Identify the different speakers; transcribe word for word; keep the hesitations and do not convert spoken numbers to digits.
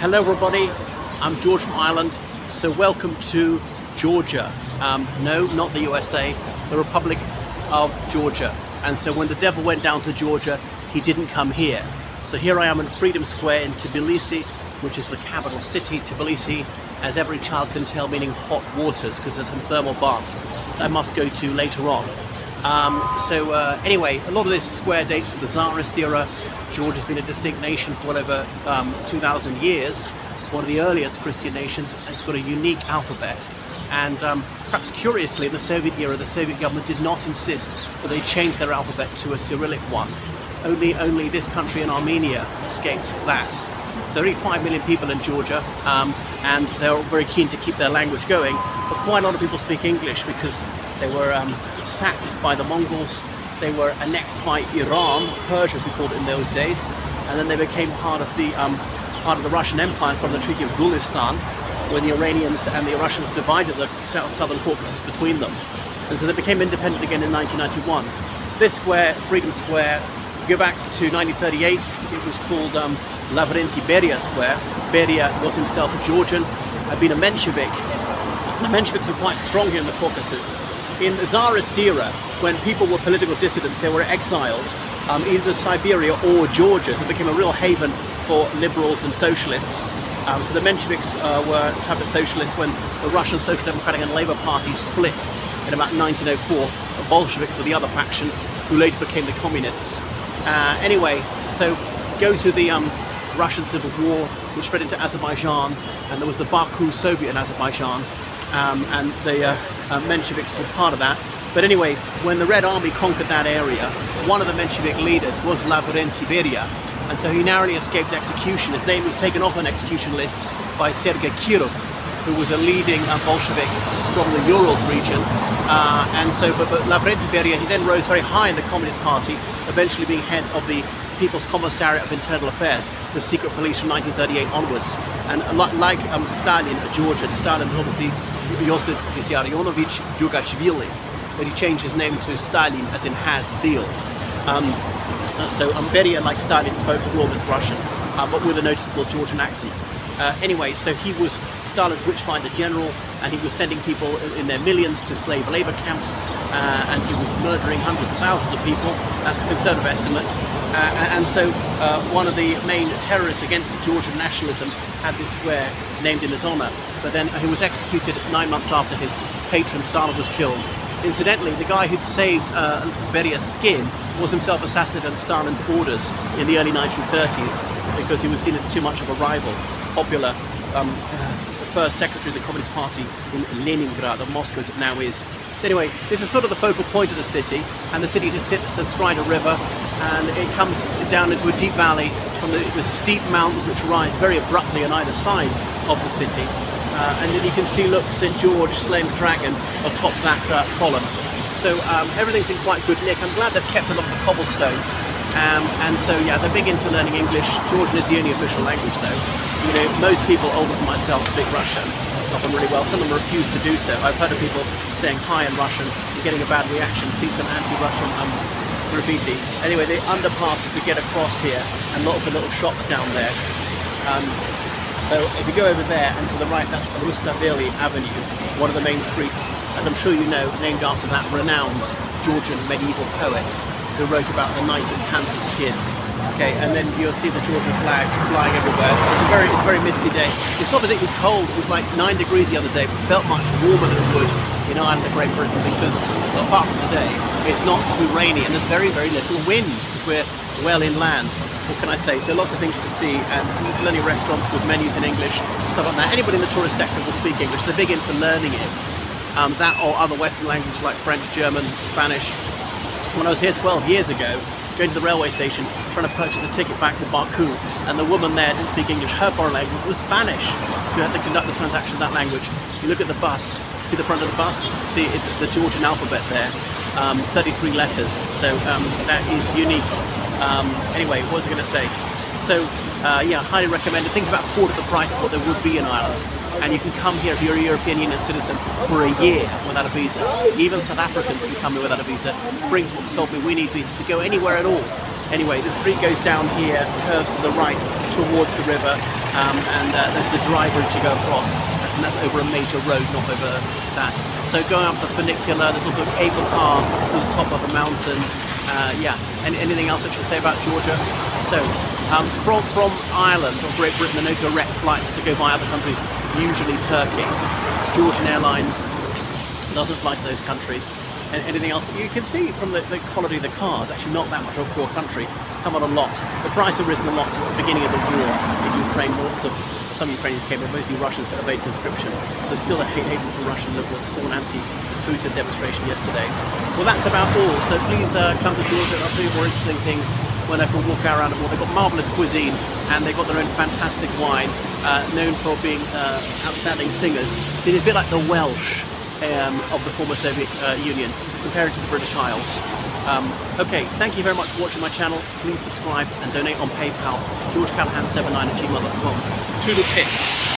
Speaker 1: Hello everybody, I'm George from Ireland, so welcome to Georgia. Um, no, not the U S A, the Republic of Georgia. And so when the devil went down to Georgia, he didn't come here. So here I am in Freedom Square in Tbilisi, which is the capital city. Tbilisi, as every child can tell, meaning hot waters, because there's some thermal baths that I must go to later on. Um, so uh, anyway, a lot of this square dates to the Tsarist era. Georgia's been a distinct nation for over um, two thousand years, one of the earliest Christian nations. It's got a unique alphabet, and um, perhaps curiously, in the Soviet era, the Soviet government did not insist that they change their alphabet to a Cyrillic one. Only, only this country and Armenia escaped that. So there are only five million people in Georgia, um, and they're very keen to keep their language going, but quite a lot of people speak English because they were um, sacked by the Mongols. They were annexed by Iran, Persia as we called it in those days, and then they became part of the um, part of the Russian Empire from the Treaty of Gulistan, when the Iranians and the Russians divided the south southern Caucasus between them, and so they became independent again in nineteen ninety-one. So this square, Freedom Square, go back to nineteen thirty-eight. It was called um, Lavrenti Beria Square. Beria was himself a Georgian, had been a Menshevik. The Mensheviks were quite strong here in the Caucasus. In the Tsarist era, when people were political dissidents, they were exiled um, either to Siberia or Georgia, so it became a real haven for liberals and socialists. Um, so the Mensheviks uh, were a type of socialists when the Russian Social Democratic and Labour Party split in about nineteen oh four. The Bolsheviks were the other faction, who later became the communists. Uh, anyway, so go to the um, Russian Civil War, which spread into Azerbaijan, and there was the Baku Soviet in Azerbaijan. Um, and the uh, uh, Mensheviks were part of that. But anyway, when the Red Army conquered that area, one of the Menshevik leaders was Lavrenti Beria, and so he narrowly escaped execution. His name was taken off an execution list by Sergei Kirov, who was a leading uh, Bolshevik from the Urals region. Uh, and so, but, but Lavrenti Beria, he then rose very high in the Communist Party, eventually being head of the People's Commissariat of Internal Affairs, the secret police from nineteen thirty-eight onwards. And like um, Stalin, a Georgian, Stalin obviously Joseph Vissarionovich Djugashvili, but he changed his name to Stalin, as in has steel. Um, uh, so um, Beria, like Stalin, spoke flawless Russian, uh, but with a noticeable Georgian accent. Uh, anyway, so he was Stalin's witchfinder general, and he was sending people in their millions to slave labor camps, uh, and he was murdering hundreds of thousands of people. That's a conservative estimate. Uh, and so uh, one of the main terrorists against Georgian nationalism had this square named in his honor, but then he was executed nine months after his patron Stalin was killed. Incidentally, the guy who'd saved uh, Beria's skin was himself assassinated on Stalin's orders in the early nineteen thirties because he was seen as too much of a rival. Popular, um, the first secretary of the Communist Party in Leningrad, or Moscow as it now is. So anyway, this is sort of the focal point of the city, and the city just sits astride a river, and it comes down into a deep valley from the, the steep mountains which rise very abruptly on either side of the city. Uh, and then you can see, look, Saint George slaying the dragon atop that uh, column. So um, everything's in quite good nick. I'm glad they've kept a lot of the cobblestone. Um, and so yeah, they're big into learning English. Georgian is the only official language though. You know, most people older than myself speak Russian, often really well. Some of them refuse to do so. I've heard of people saying hi in Russian and getting a bad reaction, see some anti-Russian um, graffiti. Anyway, the underpasses to get across here, and lots of little shops down there. Um, So if you go over there and to the right, that's Rustaveli Avenue, one of the main streets, as I'm sure you know, named after that renowned Georgian medieval poet who wrote about the knight in panther skin. Okay, and then you'll see the Georgian flag flying everywhere. So it's a very, it's a very misty day. It's not particularly cold. It was like nine degrees the other day, but it felt much warmer than it would in Ireland and Great Britain because, well, apart from today, it's not too rainy and there's very, very little wind because we're well inland. What can I say? So lots of things to see, and plenty of restaurants with menus in English, stuff like that. Anybody in the tourist sector will speak English. They're big into learning it. Um, that or other Western languages like French, German, Spanish. When I was here twelve years ago, going to the railway station, trying to purchase a ticket back to Baku, and the woman there didn't speak English. Her foreign language was Spanish, so we had to conduct the transaction in that language. You look at the bus, see the front of the bus, see it's the Georgian alphabet there, um, thirty-three letters, so um, that is unique. Um, anyway, what was I going to say? So, uh, yeah, highly recommended. Things about a quarter the price of what there would be in Ireland. And you can come here if you're a European Union citizen for a year without a visa. Even South Africans can come here without a visa. Spring's told me we need visas to go anywhere at all. Anyway, the street goes down here, curves to the right towards the river, um, and uh, there's the dry bridge you go across, and that's over a major road, not over that. So going up the funicular, there's also a cable car to the top of a mountain. Uh, yeah, and anything else I should say about Georgia? So, um, from, from Ireland or Great Britain, there are no direct flights to go via other countries, usually Turkey. It's Georgian Airlines, doesn't fly to those countries. And anything else, you can see from the, the quality of the cars, actually not that much of a poor country, come on a lot. The price have risen a lot since the beginning of the war in Ukraine. Lots of, some Ukrainians came, but mostly Russians to evade conscription. So still a hate haven for Russian liberals. Saw an anti-Putin demonstration yesterday. Well, that's about all. So please uh, come to Georgia. I'll do more interesting things when I can walk around. Well, they've got marvellous cuisine and they've got their own fantastic wine, uh, known for being uh, outstanding singers. So it's a bit like the Welsh um, of the former Soviet uh, Union, compared to the British Isles. Um, okay, thank you very much for watching my channel. Please subscribe and donate on PayPal, george callahan seven nine at gmail dot com. To the pit.